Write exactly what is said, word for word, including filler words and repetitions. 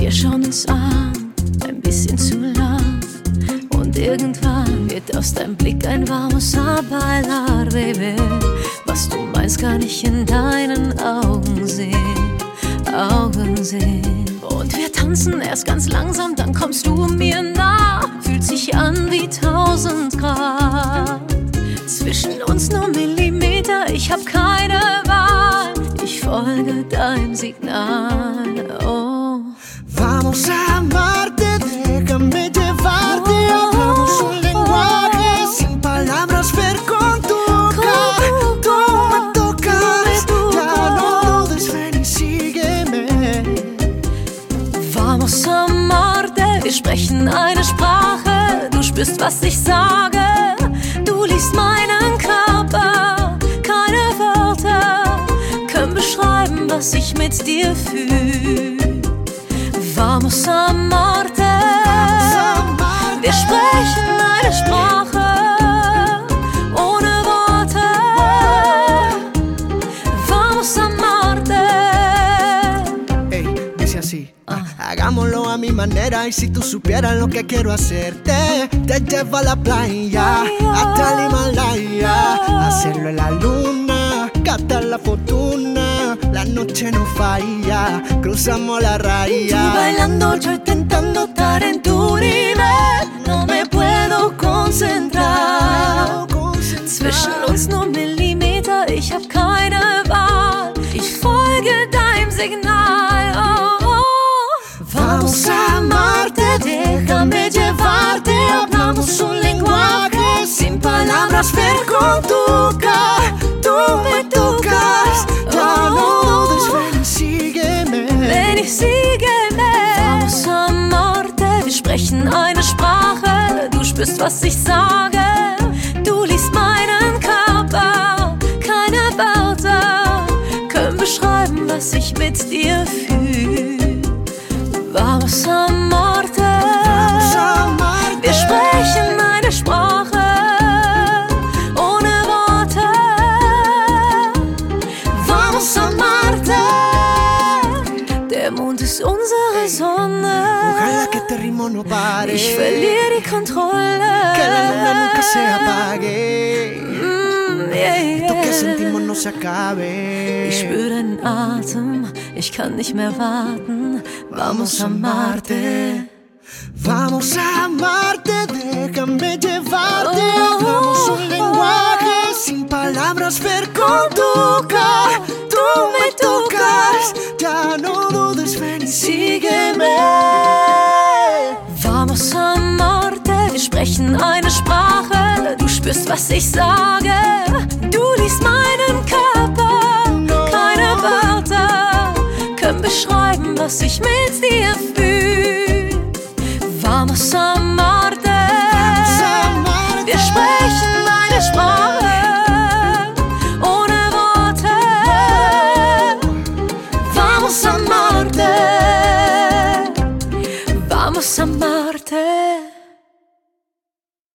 Wir schauen uns an, ein bisschen zu lang. Und irgendwann wird aus deinem Blick ein Vamos a bailar, Baby. Was du meinst, kann ich in deinen Augen sehen, Augen sehen. Und wir tanzen erst ganz langsam, dann kommst du mir nah. Fühlt sich an wie tausend Grad. Zwischen uns nur Millimeter, ich hab keine Wahl. Ich folge deinem Signal, oh. Vamos a amarte, déjame llevarte. Hablamos un lenguaje sin palabras, ver con tu boca. Tú me tocas, ya no dudes, ven y sígueme. Vamos a amarte, wir sprechen eine Sprache. Du spürst, was ich sage, du liest meinen Körper. Keine Wörter können beschreiben, was ich mit dir fühl. Vamos a amarte, wir sprechen eine Sprache ohne Worte. Vamos a amarte. Ey, dice así. Hagámoslo a mi manera y si tú supieras lo que quiero hacerte, te llevo a la playa, hasta el Himalaya, hacerlo en la luna, gastar la fortuna, la noche no falla, cruzamos la raya. Tú bailando, yo intentando estar en tu nivel, no me puedo concentrar. Zwischen uns nur Millimeter, ich hab keine Wahl, ich folge deinem Signal, oh, oh. Vamos a amarte, déjame llevarte. Hablamos un lenguaje sin palabras, ver con tu boca. Tú me tocas, ya no dudes, ven y sígueme. Ven y sígueme. Vamos a amarte, wir sprechen eine Sprache. Du spürst, was ich sage, du liest meinen Körper. Keine Wörter können beschreiben, was ich mit dir fühl. Vamos a amarte, wir sprechen eine Sprache ohne Worte. Vamos a amarte, der Mond ist unsere Sonne. Ojalá que este ritmo no pare, ich verliere die Kontrolle, que la luna nunca se apague, mm, yeah, yeah. esto que sentimos no se acabe. Ich spüre deinen Atem, ich kann nicht mehr warten. Vamos a amarte. Vamos a amarte, déjame llevarte. Oh, Hablamos un lenguaje sin palabras, ver con tu boca. Tú me tocas, ya no dudes, ven y sígueme. Vamos a amarte, wir sprechen eine Sprache. Du spürst, was ich sage, du liest meinen Körper. Keine Wörter können beschreiben, was ich mit